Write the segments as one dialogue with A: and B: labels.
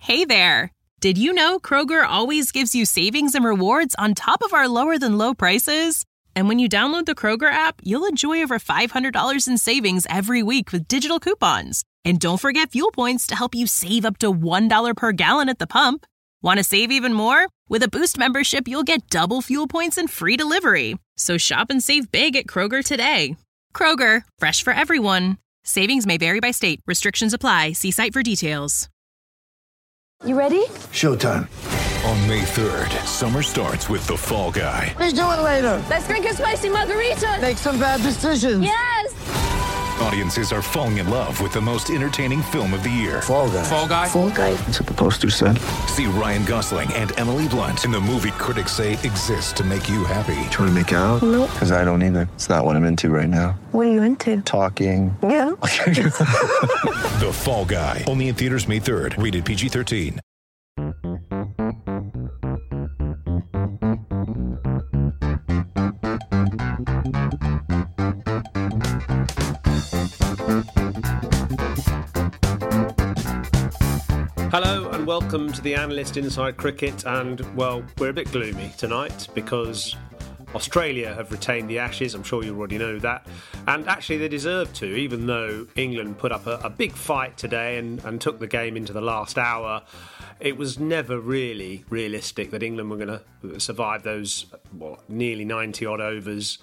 A: Hey there! Did you know Kroger always gives you savings and rewards on top of our lower-than-low prices? And when you download the Kroger app, you'll enjoy over $500 in savings every week with digital coupons. And don't forget fuel points to help you save up to $1 per gallon at the pump. Want to save even more? With a Boost membership, you'll get double fuel points and free delivery. So shop and save big at Kroger today. Kroger, fresh for everyone. Savings may vary by state. Restrictions apply. See site for details.
B: You ready?
C: Showtime.
D: On May 3rd, summer starts with The Fall Guy.
C: Let's do it later.
B: Let's drink a spicy margarita.
C: Make some bad decisions.
B: Yes!
D: Audiences are falling in love with the most entertaining film of the year.
C: Fall Guy.
E: Fall Guy?
C: Fall Guy. That's what the poster said.
D: See Ryan Gosling and Emily Blunt in the movie critics say exists to make you happy.
C: Trying to make it out?
B: Nope.
C: Because I don't either. It's not what I'm into right now.
B: What are you into?
C: Talking.
B: Yeah.
D: The Fall Guy. Only in theaters May 3rd. Rated PG-13.
F: Hello and welcome to the Analyst Inside Cricket, and well, we're a bit gloomy tonight because Australia have retained the Ashes. I'm sure you already know that, and actually they deserve to, even though England put up a big fight today and took the game into the last hour. It was never really realistic that England were going to survive those nearly 90 odd overs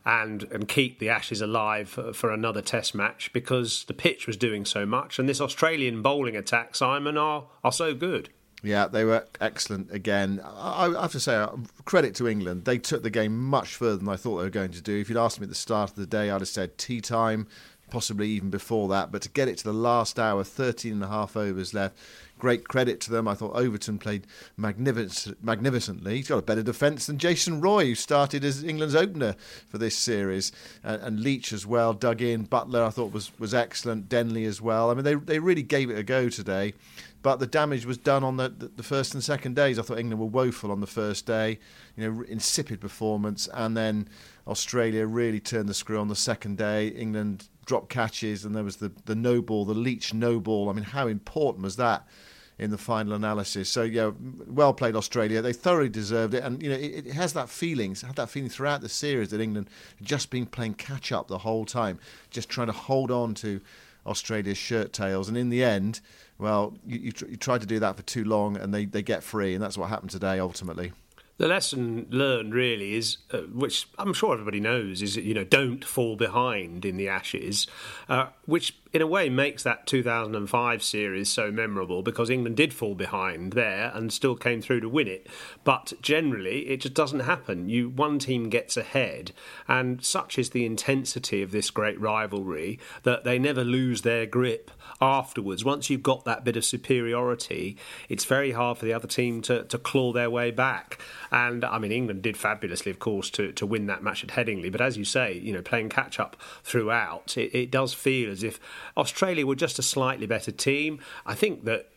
F: and keep the Ashes alive for another test match, because the pitch was doing so much, and this Australian bowling attack, Simon, are so good.
G: Yeah, they were excellent again. I have to say, credit to England. They took the game much further than I thought they were going to do. If you'd asked me at the start of the day, I'd have said tea time, possibly even before that. But to get it to the last hour, 13 and a half overs left, great credit to them. I thought Overton played magnificently. He's got a better defence than Jason Roy, who started as England's opener for this series. And Leach as well, dug in. Butler, I thought, was excellent. Denley as well. I mean, they really gave it a go today. But the damage was done on the first and second days. I thought England were woeful on the first day, insipid performance. And then Australia really turned the screw on the second day. England dropped catches, and there was the no ball, the Leach no ball. I mean, how important was that in the final analysis? So, yeah, well played Australia. They thoroughly deserved it. And, it has that feeling, it's had that feeling throughout the series that England had just been playing catch-up the whole time, just trying to hold on to Australia's shirt tails. And in the end, well, you try to do that for too long, and they get free, and that's what happened today ultimately.
F: The lesson learned really is, which I'm sure everybody knows, is don't fall behind in the Ashes, which in a way makes that 2005 series so memorable, because England did fall behind there and still came through to win it. But generally, it just doesn't happen. One team gets ahead, and such is the intensity of this great rivalry that they never lose their grip afterwards. Once you've got that bit of superiority, it's very hard for the other team to claw their way back. And I mean, England did fabulously, of course, to win that match at Headingley. But as you say, playing catch up throughout, it does feel as if Australia were just a slightly better team. I think that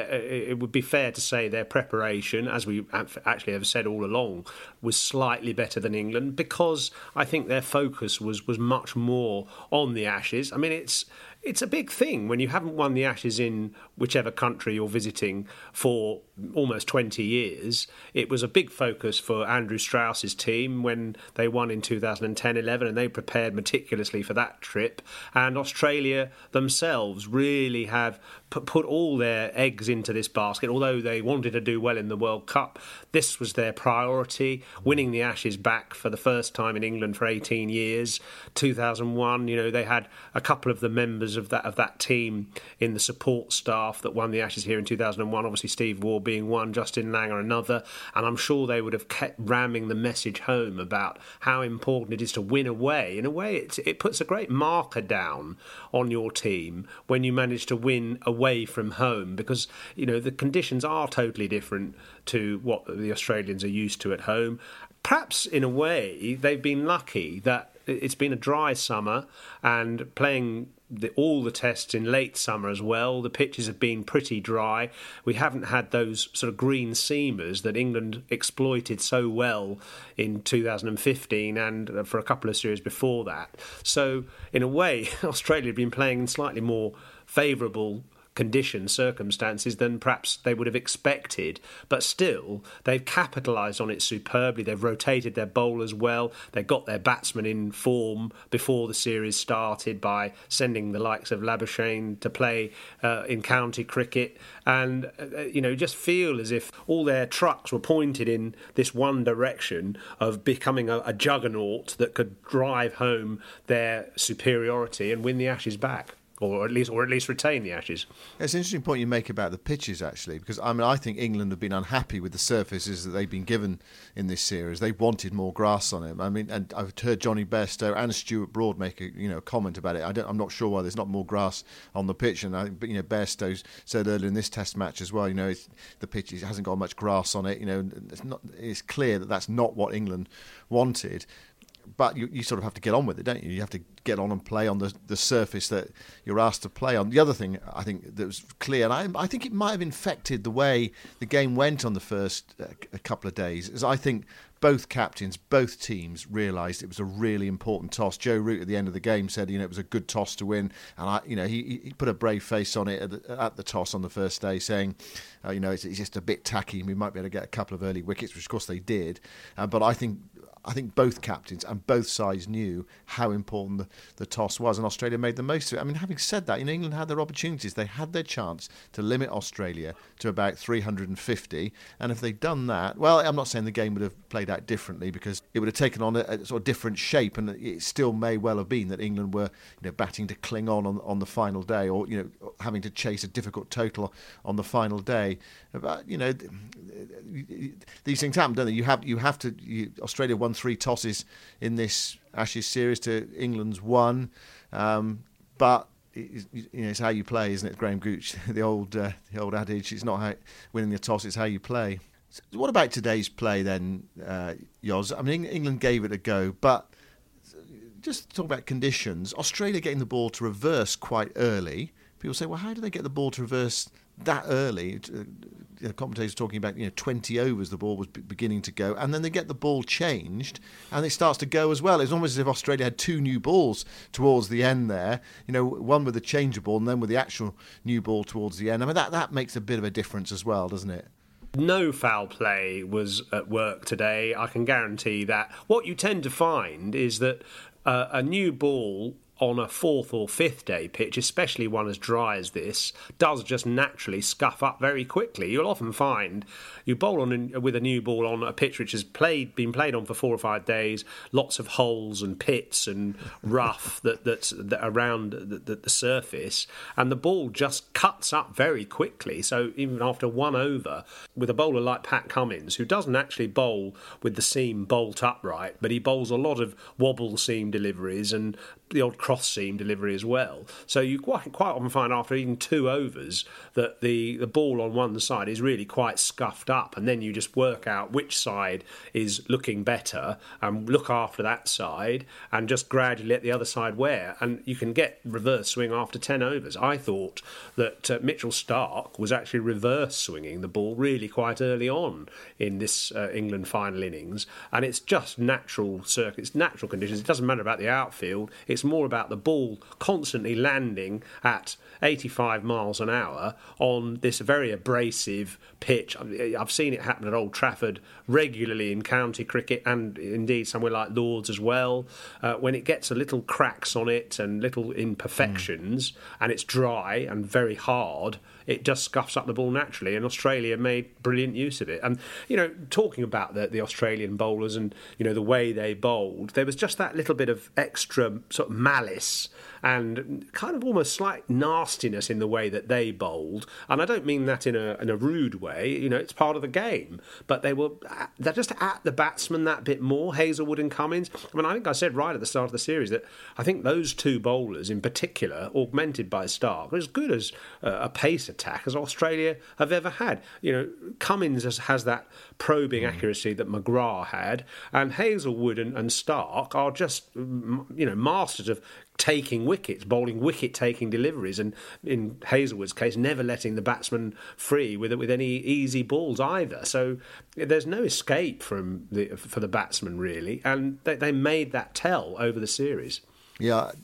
F: it would be fair to say their preparation, as we actually have said all along, was slightly better than England, because I think their focus was much more on the Ashes. I mean, it's a big thing when you haven't won the Ashes in whichever country you're visiting for almost 20 years. It was a big focus for Andrew Strauss's team when they won in 2010-11, and they prepared meticulously for that trip. And Australia themselves really have put all their eggs into this basket. Although they wanted to do well in the World Cup, this was their priority, winning the Ashes back for the first time in England for 18 years. 2001, they had a couple of the members of that team in the support staff that won the Ashes here in 2001. Obviously, Steve Waugh being one, Justin Langer another, and I'm sure they would have kept ramming the message home about how important it is to win away. In a way, it puts a great marker down on your team when you manage to win away from home, because the conditions are totally different to what the Australians are used to at home. Perhaps in a way they've been lucky that it's been a dry summer, and playing all the tests in late summer as well. The pitches have been pretty dry. We haven't had those sort of green seamers that England exploited so well in 2015 and for a couple of series before that. So, in a way, Australia have been playing in slightly more favourable conditions, circumstances than perhaps they would have expected. But still, they've capitalised on it superbly. They've rotated their bowlers well. They got their batsmen in form before the series started by sending the likes of Labuschagne to play in county cricket. And, just feel as if all their trucks were pointed in this one direction of becoming a juggernaut that could drive home their superiority and win the Ashes back. Or at least retain the Ashes.
G: It's an interesting point you make about the pitches, actually, because I think England have been unhappy with the surfaces that they've been given in this series. They wanted more grass on it. And I've heard Johnny Bairstow and Stuart Broad make a comment about it. I'm not sure why there's not more grass on the pitch. And I think Bairstow said earlier in this Test match as well. The pitch hasn't got much grass on it. It's clear that that's not what England wanted. But you sort of have to get on with it, don't you? You have to get on and play on the surface that you're asked to play on. The other thing I think that was clear, and I think it might have infected the way the game went on the first couple of days, is I think both captains, both teams realised it was a really important toss. Joe Root at the end of the game said, it was a good toss to win, and he put a brave face on it at the toss on the first day, saying, it's just a bit tacky. We might be able to get a couple of early wickets, which of course they did. But I think both captains and both sides knew how important the toss was, and Australia made the most of it. Having said that, England had their opportunities. They had their chance to limit Australia to about 350, and if they'd done that, well, I'm not saying the game would have played out differently, because it would have taken on a sort of different shape, and it still may well have been that England were batting to cling on the final day, or having to chase a difficult total on the final day. But these things happen, don't they? Australia won 3 tosses in this Ashes series to England's 1, but it's how you play, isn't it, Graham Gooch? the old adage: it's not winning the toss, it's how you play. So what about today's play then, Yoz? England gave it a go, but just to talk about conditions, Australia getting the ball to reverse quite early. People say, well, how do they get the ball to reverse that early? The commentators talking about 20 overs the ball was beginning to go, and then they get the ball changed and it starts to go as well. It's almost as if Australia had 2 new balls towards the end there, one with the changer ball and then with the actual new ball towards the end. That makes a bit of a difference as well, doesn't it?
F: No foul play was at work today, I can guarantee that. What you tend to find is that a new ball on a 4th or 5th day pitch, especially one as dry as this, does just naturally scuff up very quickly. You'll often find you bowl with a new ball on a pitch which has been played on for 4 or 5 days, lots of holes and pits and rough that's around the surface, and the ball just cuts up very quickly. So even after 1 over, with a bowler like Pat Cummins, who doesn't actually bowl with the seam bolt upright, but he bowls a lot of wobble seam deliveries and the odd cross seam delivery as well. So you quite often find after even 2 overs that the ball on one side is really quite scuffed up, and then you just work out which side is looking better and look after that side and just gradually let the other side wear, and you can get reverse swing after 10 overs. I thought that Mitchell Starc was actually reverse swinging the ball really quite early on in this England final innings, and it's just natural circuits, natural conditions. It doesn't matter about the outfield. It's more about the ball constantly landing at 85 miles an hour on this very abrasive pitch. I've seen it happen at Old Trafford regularly in county cricket, and indeed somewhere like Lords as well. When it gets a little cracks on it and little imperfections, and it's dry and very hard, it just scuffs up the ball naturally, and Australia made brilliant use of it. And, talking about the Australian bowlers and, the way they bowled, there was just that little bit of extra sort of malice and kind of almost slight nastiness in the way that they bowled. And I don't mean that in a rude way, it's part of the game. But they're just at the batsman that bit more, Hazelwood and Cummins. I think I said right at the start of the series that I think those 2 bowlers in particular, augmented by Starc, are as good as a pace attack as Australia have ever had. Cummins has that probing accuracy that McGrath had, and Hazelwood and Starc are just, masters of taking wickets, bowling wicket-taking deliveries, and in Hazelwood's case, never letting the batsman free with any easy balls either. So there's no escape for the batsman really, and they made that tell over the series.
G: Yeah.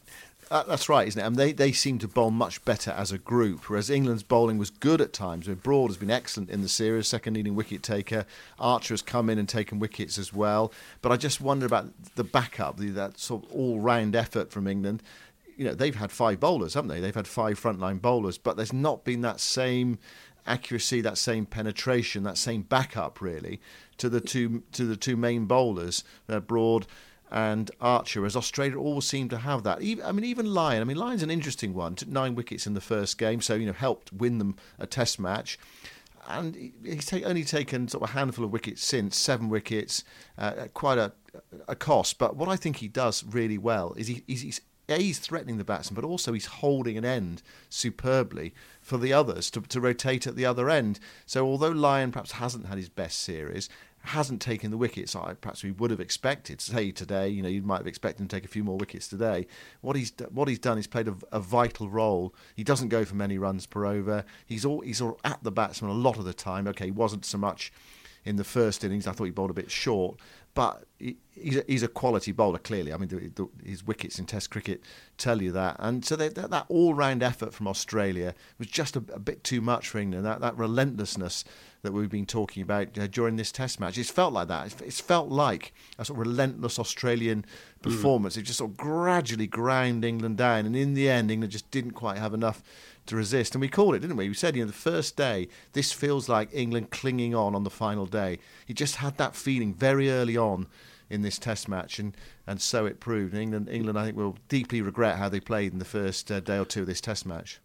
G: That's right, isn't it? And they seem to bowl much better as a group, whereas England's bowling was good at times. Broad has been excellent in the series, second leading wicket taker. Archer has come in and taken wickets as well. But I just wonder about the backup, that sort of all-round effort from England. They've had 5 bowlers, haven't they? They've had 5 frontline bowlers, but there's not been that same accuracy, that same penetration, that same backup, really, to the two main bowlers, Broad and Archer, as Australia always seem to have that. Even Lyon. Lyon's an interesting one. Took 9 wickets in the first game, so helped win them a Test match. And he's only taken sort of a handful of wickets since, 7 wickets, quite a cost. But what I think he does really well is he's threatening the batsman, but also he's holding an end superbly for the others to rotate at the other end. So although Lyon perhaps hasn't had his best series, hasn't taken the wickets perhaps we would have expected. Say today, you might have expected him to take a few more wickets today. What he's done is played a vital role. He doesn't go for many runs per over. He's all at the batsman a lot of the time. Okay, he wasn't so much in the first innings. I thought he bowled a bit short, but he's a quality bowler, clearly. His wickets in Test cricket tell you that. And so that all-round effort from Australia was just a bit too much for England. That relentlessness that we've been talking about during this Test match. It's felt like that. It's felt like a sort of relentless Australian performance. It just sort of gradually ground England down, and in the end, England just didn't quite have enough to resist. And we called it, didn't we? We said, the first day, this feels like England clinging on the final day. He just had that feeling very early on in this Test match, and so it proved. And England, I think, will deeply regret how they played in the first day or two of this Test match.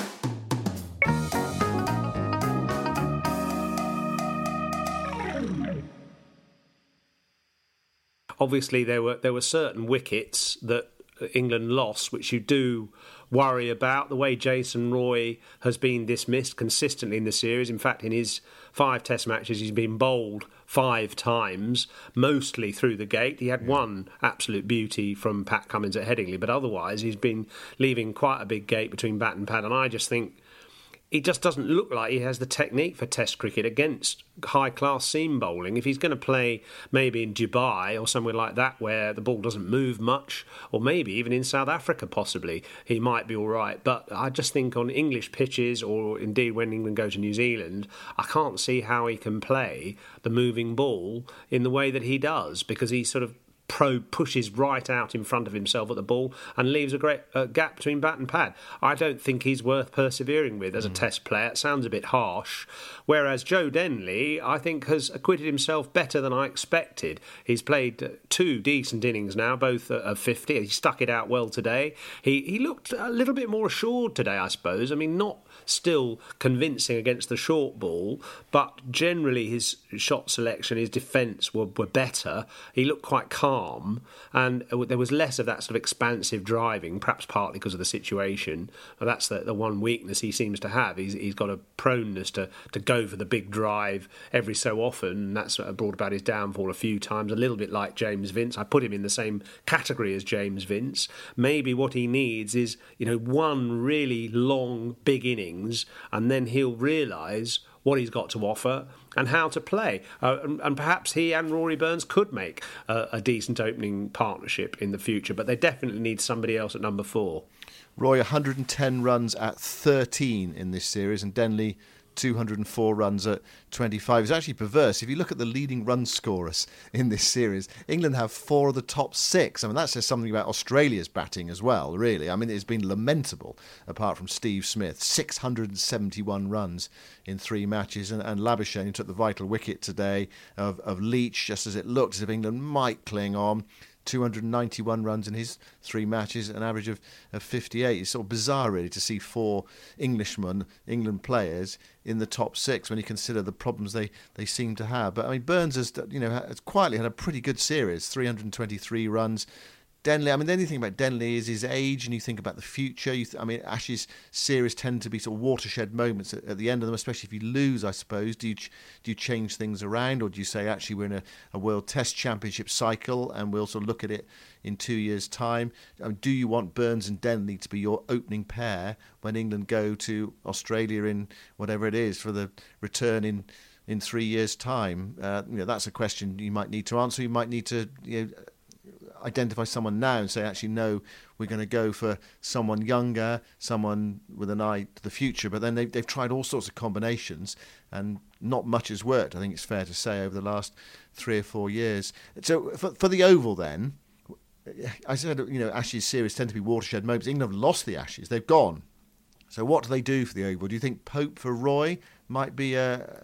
F: Obviously, there were certain wickets that England lost, which you do worry about. The way Jason Roy has been dismissed consistently in the series. In fact, in his 5 Test matches, he's been bowled 5 times, mostly through the gate. He had one absolute beauty from Pat Cummins at Headingley, but otherwise he's been leaving quite a big gate between bat and pad, and I just think he just doesn't look like he has the technique for Test cricket against high-class seam bowling. If he's going to play maybe in Dubai or somewhere like that where the ball doesn't move much, or maybe even in South Africa possibly, he might be all right. But I just think on English pitches, or indeed when England go to New Zealand, I can't see how he can play the moving ball in the way that he does, because he sort of pushes right out in front of himself at the ball and leaves a great gap between bat and pad. I don't think he's worth persevering with as a Test player. It sounds a bit harsh. Whereas Joe Denley, I think, has acquitted himself better than I expected. He's played 2 decent innings now, both of 50. He stuck it out well today. He looked a little bit more assured today, I suppose. Not still convincing against the short ball, but generally his shot selection, his defence were better. He looked quite calm, and there was less of that sort of expansive driving, perhaps partly because of the situation. That's the one weakness he seems to have. He's got a proneness to go for the big drive every so often, and that's brought about his downfall a few times, a little bit like James Vince. I put him in the same category as James Vince. Maybe what he needs is, one really long, big innings, and then he'll realise what he's got to offer and how to play. And perhaps he and Rory Burns could make a decent opening partnership in the future, but they definitely need somebody else at number 4.
G: Roy, 110 runs at 13 in this series, and Denley 204 runs at 25. It's actually perverse. If you look at the leading run scorers in this series, England have 4 of the top 6. That says something about Australia's batting as well, really. It's been lamentable, apart from Steve Smith. 671 runs in 3 matches. And Labuschagne took the vital wicket today of Leach, just as it looked as if England might cling on. 291 runs in his 3 matches, an average of 58. It's sort of bizarre, really, to see 4 England players in the top 6 when you consider the problems they seem to have. But Burns has quietly had a pretty good series, 323 runs. Denley, the only thing about Denley is his age, and you think about the future. Ashes series tend to be sort of watershed moments at the end of them, especially if you lose, I suppose. Do you change things around, or do you say, actually, we're in a World Test Championship cycle and we'll sort of look at it in 2 years' time? Do you want Burns and Denley to be your opening pair when England go to Australia in whatever it is for the return in 3 years' time? That's a question you might need to answer. You might need to identify someone now and say, actually, no, we're going to go for someone younger, someone with an eye to the future. But then they've tried all sorts of combinations, and not much has worked, I think it's fair to say, over the last 3 or 4 years. So for the Oval then, I said, Ashes series tend to be watershed moments. England have lost the Ashes. They've gone. So what do they do for the Oval? Do you think Pope for Roy might be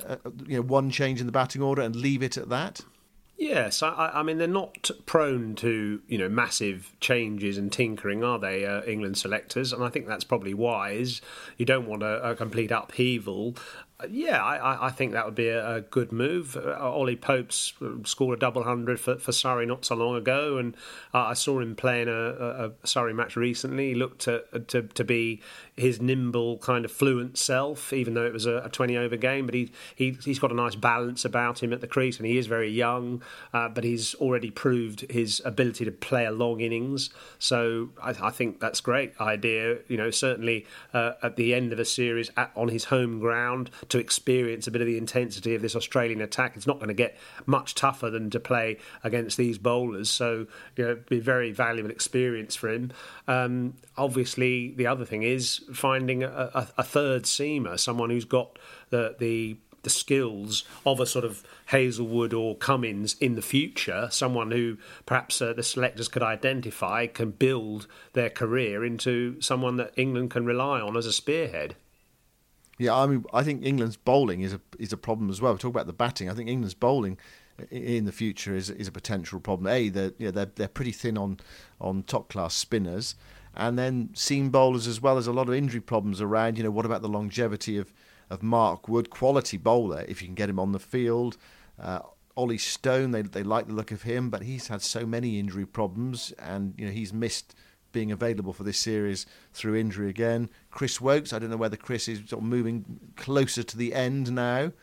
G: one change in the batting order and leave it at that?
F: Yes, I mean, they're not prone to, massive changes and tinkering, are they, England selectors? And I think that's probably wise. You don't want a complete upheaval. Yeah, I think that would be a good move. Ollie Pope's scored a double hundred for Surrey not so long ago, and I saw him playing a Surrey match recently. He looked to be his nimble, kind of fluent self, even though it was a 20-over game. But he's got a nice balance about him at the crease, and he is very young, but he's already proved his ability to play a long innings. So I think that's a great idea. Certainly at the end of a series on his home ground, to experience a bit of the intensity of this Australian attack. It's not going to get much tougher than to play against these bowlers, so it'd be a very valuable experience for him. Obviously, the other thing is finding a third seamer, someone who's got the skills of a sort of Hazelwood or Cummins in the future, someone who perhaps the selectors could identify can build their career into someone that England can rely on as a spearhead.
G: Yeah, I mean, I think England's bowling is a problem as well. We talk about the batting. I think England's bowling in the future is a potential problem. They're pretty thin on top class spinners, and then seam bowlers as well. There's a lot of injury problems around. What about the longevity of Mark Wood, quality bowler if you can get him on the field? Ollie Stone, they like the look of him, but he's had so many injury problems, and he's missed being available for this series through injury again. Chris Wokes, I don't know whether Chris is sort of moving closer to the end now.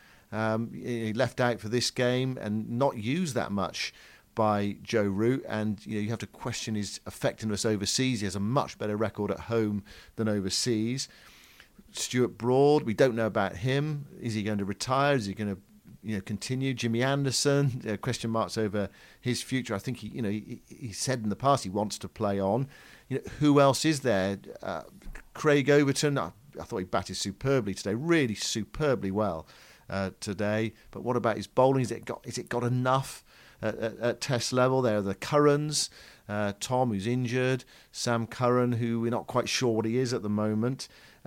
G: He left out for this game and not used that much by Joe Root, and you have to question his effectiveness overseas. He has a much better record at home than overseas. Stuart Broad, we don't know about him. Is he going to retire? Is he going to continue? Jimmy Anderson, question marks over his future. I think he said in the past he wants to play on. Who else is there? Craig Overton, I thought he batted superbly today, really superbly well today. But what about his bowling? Is it got enough at Test level? There are the Currans, Tom, who's injured, Sam Curran, who we're not quite sure what he is at the moment.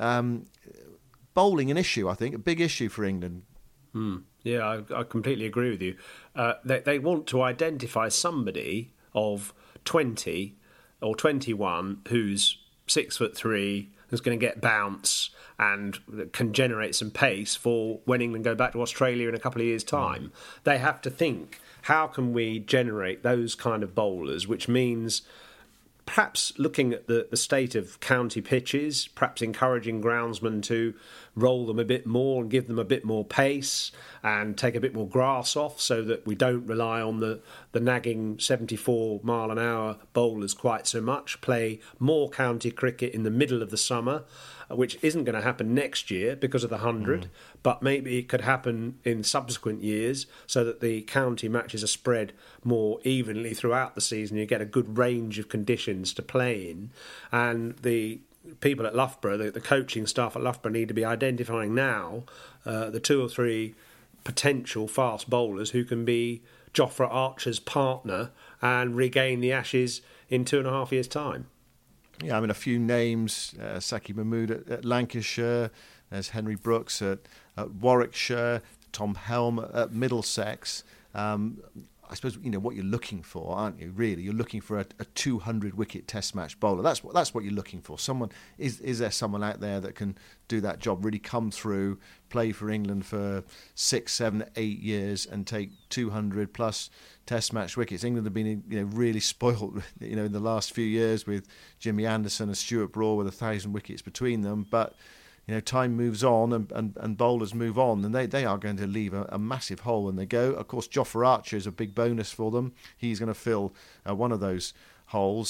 G: Bowling an issue, I think, a big issue for England.
F: Yeah, I completely agree with you. They want to identify somebody of 20 or 21 who's 6'3", who's going to get bounce and can generate some pace for when England go back to Australia in a couple of years' time. They have to think, how can we generate those kind of bowlers, which means perhaps looking at the state of county pitches, perhaps encouraging groundsmen to roll them a bit more and give them a bit more pace and take a bit more grass off, so that we don't rely on the nagging 74-mile-an-hour bowlers quite so much. Play more county cricket in the middle of the summer, which isn't going to happen next year because of the 100, but maybe it could happen in subsequent years, so that the county matches are spread more evenly throughout the season. You get a good range of conditions to play in, and the people at Loughborough, the coaching staff at Loughborough, need to be identifying now the 2 or 3 potential fast bowlers who can be Jofra Archer's partner and regain the Ashes in 2.5 years' time.
G: Yeah, I mean, a few names: Saki Mahmood at Lancashire, there's Henry Brooks at Warwickshire, Tom Helm at Middlesex. I suppose what you're looking for, aren't you? Really, you're looking for a 200-wicket Test match bowler. That's what you're looking for. Someone is there someone out there that can do that job? Really come through, play for England for 6, 7, 8 years, and take 200+ Test match wickets. England have been really spoilt in the last few years with Jimmy Anderson and Stuart Broad with 1,000 wickets between them, but time moves on and bowlers move on, and they are going to leave a massive hole when they go. Of course, Jofra Archer is a big bonus for them. He's going to fill one of those holes.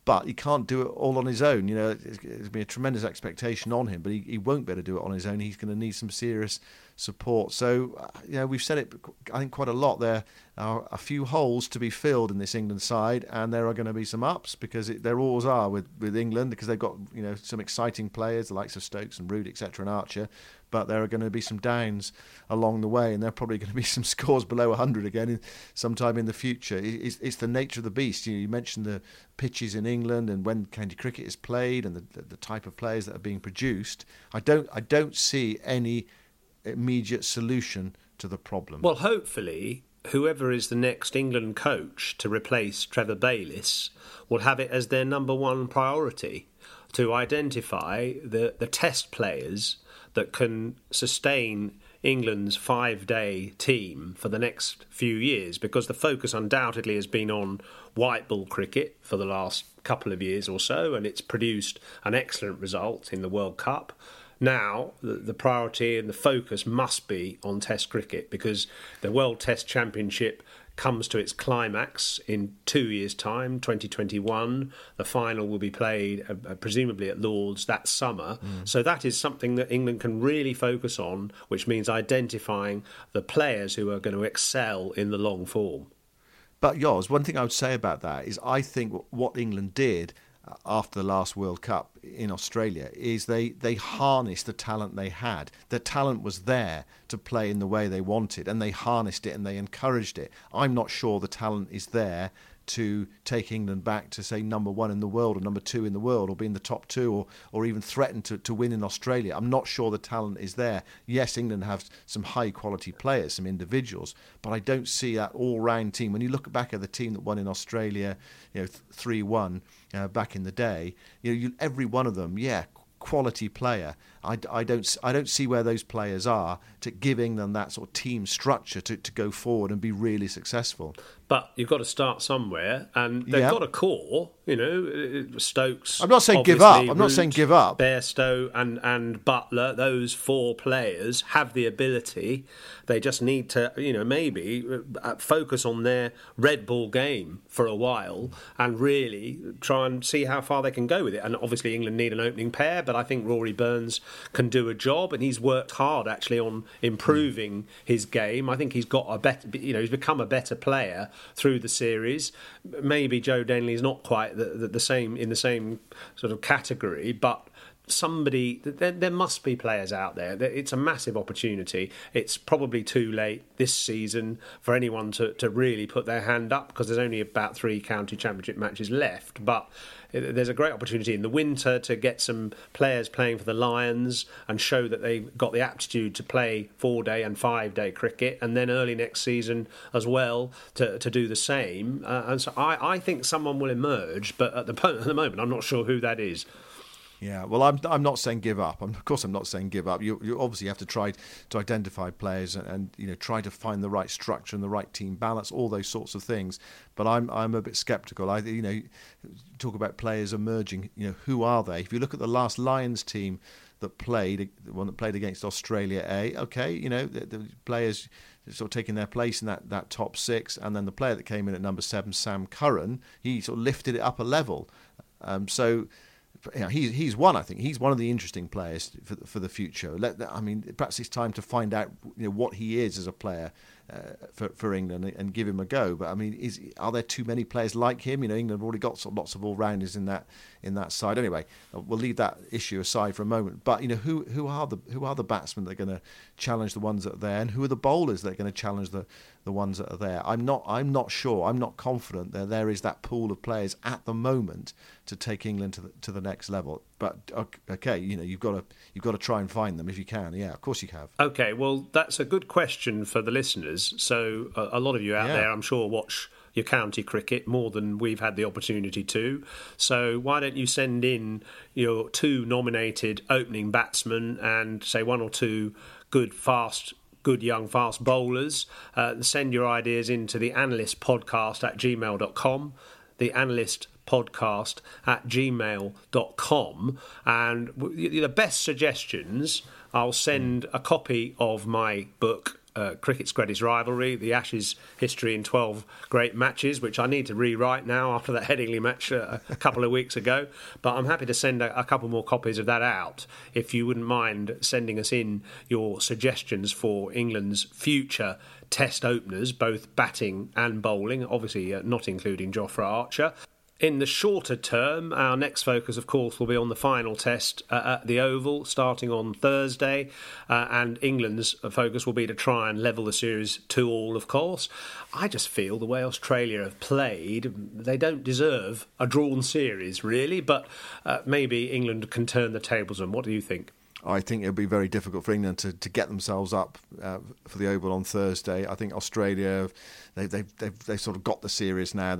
G: but he can't do it all on his own. There's been a tremendous expectation on him, but he won't be able to do it on his own. He's going to need some serious support. So, we've said it, I think, quite a lot. There are a few holes to be filled in this England side, and there are going to be some ups, because there always are with England, because they've got some exciting players, the likes of Stokes and Root, etc., and Archer. But there are going to be some downs along the way, and there are probably going to be some scores below 100 again sometime in the future. It's the nature of the beast. You mentioned the pitches in England and when county cricket is played and the type of players that are being produced. I don't see any immediate solution to the problem.
F: Well, hopefully, whoever is the next England coach to replace Trevor Bayliss will have it as their number one priority to identify the test players that can sustain England's 5-day team for the next few years, because the focus undoubtedly has been on white ball cricket for the last couple of years or so, and it's produced an excellent result in the World Cup. Now, the priority and the focus must be on Test cricket, because the World Test Championship comes to its climax in 2 years' time, 2021. The final will be played presumably at Lord's that summer. So that is something that England can really focus on, which means identifying the players who are going to excel in the long form.
G: But Yoz, one thing I would say about that is I think what England did after the last World Cup in Australia is they harnessed the talent they had. The talent was there to play in the way they wanted, and they harnessed it and they encouraged it. I'm not sure the talent is there to take England back to, say, number one in the world or number two in the world, or be in the top two, or even threaten to win in Australia. I'm not sure the talent is there. Yes, England have some high quality players, some individuals, but I don't see that all-round team. When you look back at the team that won in Australia, 3-1 back in the day, every one of them, quality player. I don't see where those players are to give England that sort of team structure to go forward and be really successful.
F: But you've got to start somewhere, and they've got a core, Stokes.
G: I'm not saying give up. I'm not saying give up.
F: Bairstow and Butler, those four players have the ability. They just need to, maybe focus on their red ball game for a while and really try and see how far they can go with it. And obviously England need an opening pair, but I think Rory Burns can do a job, and he's worked hard actually on improving his game. I think he's got a better, he's become a better player through the series. Maybe Joe Denley's not quite the same in the same sort of category, but there must be players out there. It's a massive opportunity. It's probably too late this season for anyone to really put their hand up, because there's only about 3 county championship matches left. But there's a great opportunity in the winter to get some players playing for the Lions and show that they've got the aptitude to play 4-day and 5-day cricket, and then early next season as well to do the same. And so I think someone will emerge, but at the moment I'm not sure who that is.
G: Yeah, well, I'm not saying give up. Of course, I'm not saying give up. You obviously have to try to identify players and try to find the right structure and the right team balance, all those sorts of things. But I'm a bit sceptical. Talk about players emerging. Who are they? If you look at the last Lions team that played, the one that played against Australia A, okay, the players sort of taking their place in that top 6, and then the player that came in at number 7, Sam Curran, he sort of lifted it up a level. He's one. I think he's one of the interesting players for the future. Perhaps it's time to find out what he is as a player for England and give him a go. But are there too many players like him? England have already got lots of all-rounders in that side. Anyway, we'll leave that issue aside for a moment. But who are the batsmen that are going to challenge the ones that are there, and who are the bowlers that are going to challenge the ones that are there? I'm not sure. I'm not confident that there is that pool of players at the moment to take England to the next level. But okay, you've got to try and find them if you can. Yeah, of course you have.
F: Okay, well, that's a good question for the listeners. So a lot of you out there, I'm sure, watch your county cricket more than we've had the opportunity to. So why don't you send in your 2 nominated opening batsmen and say 1 or 2 good young fast bowlers. Send your ideas into the analystpodcast@gmail.com. The analystpodcast@gmail.com, and the best suggestions, I'll send a copy of my book, cricket's greatest rivalry, the Ashes history in 12 great matches, which I need to rewrite now after that Headingley match a couple of weeks ago. But I'm happy to send a couple more copies of that out if you wouldn't mind sending us in your suggestions for England's future Test openers, both batting and bowling, obviously not including Jofra Archer. In the shorter term, our next focus, of course, will be on the final test at the Oval, starting on Thursday, and England's focus will be to try and level the series 2-2, of course. I just feel the way Australia have played, they don't deserve a drawn series, really, but maybe England can turn the tables on. What do you think?
G: I think it'll be very difficult for England to get themselves up for the Oval on Thursday. I think Australia, they've sort of got the series now.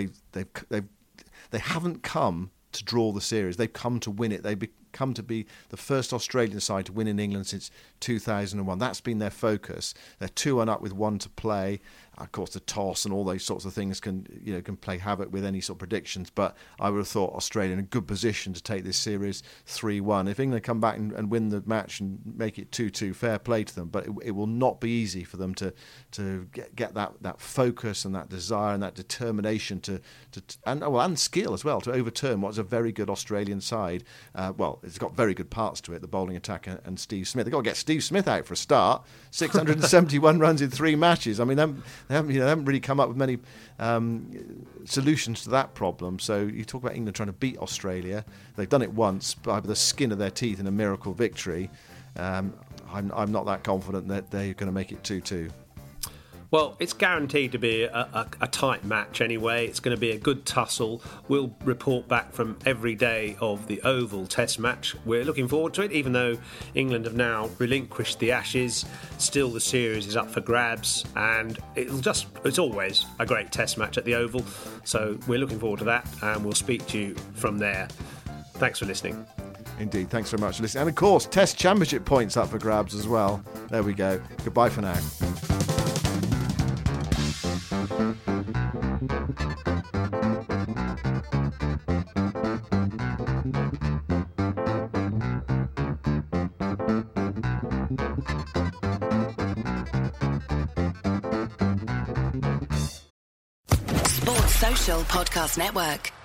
G: They haven't come to draw the series. They've come to win it. They've come to be the first Australian side to win in England since 2001. That's been their focus. They're 2-1 up with 1 to play. Of course, the toss and all those sorts of things can play havoc with any sort of predictions. But I would have thought Australia in a good position to take this series 3-1. If England come back and win the match and make it 2-2, fair play to them. But it will not be easy for them to get that focus and that desire and that determination and skill as well to overturn what is a very good Australian side. It's got very good parts to it, the bowling attack and Steve Smith. They've got to get Steve Smith out for a start. 671 runs in 3 matches. I mean, they haven't really come up with many solutions to that problem. So you talk about England trying to beat Australia. They've done it once by the skin of their teeth in a miracle victory. I'm not that confident that they're going to make it 2-2.
F: Well, it's guaranteed to be a tight match anyway. It's going to be a good tussle. We'll report back from every day of the Oval Test match. We're looking forward to it, even though England have now relinquished the Ashes. Still, the series is up for grabs, and it's always a great Test match at the Oval. So we're looking forward to that, and we'll speak to you from there. Thanks for listening.
G: Indeed, thanks very much for listening. And of course, Test Championship points up for grabs as well. There we go. Goodbye for now.
E: Sports Social Podcast Network.